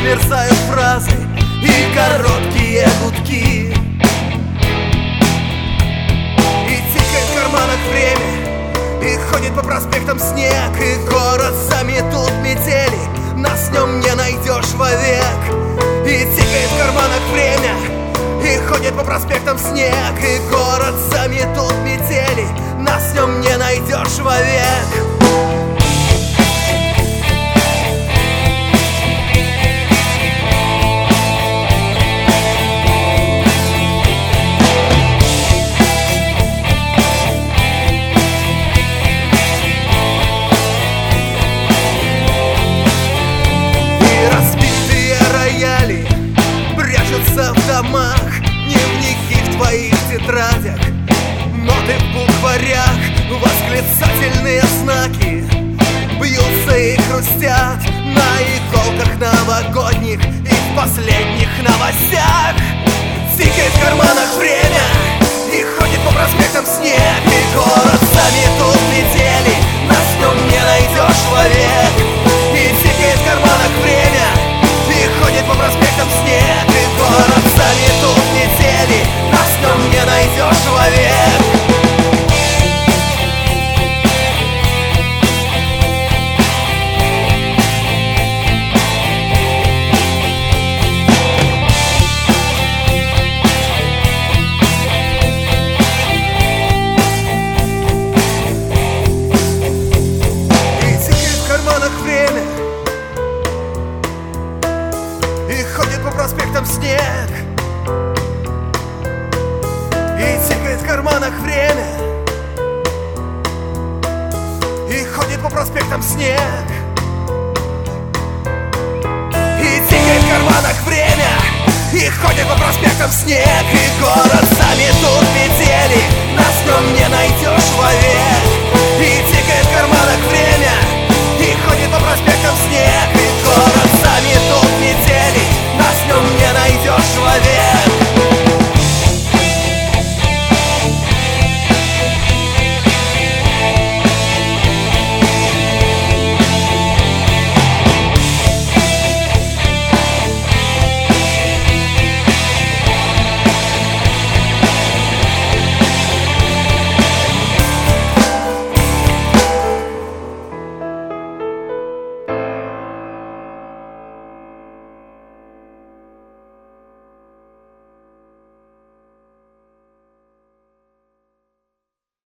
замерзают фразы и короткие гудки. И тикает в карманах время, и ходит по проспектам снег, и город заметут метели, нас в нем не найдешь вовек. И тикает в карманах время, и ходит по проспектам снег, и город заметут метели, нас в нем не найдешь вовек. В домах, дневники в твоих тетрадях, ноты в букварях, восклицательные знаки бьются и хрустят на иголках новогодних и в последних новостях. Тикает в карманах время, и ходит по проспектам снег, и город заметут метели, нас в нем не найдешь вовек. И тикает в карманах время, и ходит по проспектам снег, и город заметут метели, нас в нем не найдешь вовек. И тикает в карманах время, и ходит по проспектам снег. И тикает в карманах время, и ходит по проспектам снег. И тикает в карманах время, и ходит по проспектам снег, и город заметут метели, нас в нем не найдешь вовек.